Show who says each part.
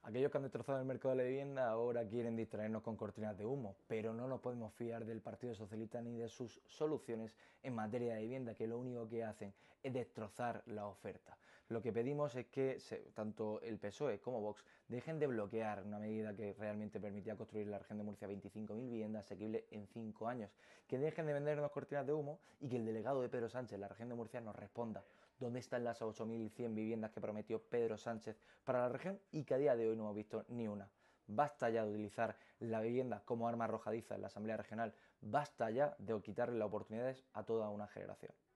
Speaker 1: Aquellos que han destrozado el mercado de la vivienda ahora quieren distraernos con cortinas de humo, pero no nos podemos fiar del Partido Socialista ni de sus soluciones en materia de vivienda, que lo único que hacen es destrozar la oferta. Lo que pedimos es que tanto el PSOE como Vox dejen de bloquear una medida que realmente permitía construir en la región de Murcia 25.000 viviendas asequibles en 5 años, que dejen de vendernos cortinas de humo y que el delegado de Pedro Sánchez en la región de Murcia nos responda dónde están las 8.100 viviendas que prometió Pedro Sánchez para la región y que a día de hoy no hemos visto ni una. Basta ya de utilizar la vivienda como arma arrojadiza en la Asamblea Regional, basta ya de quitarle las oportunidades a toda una generación.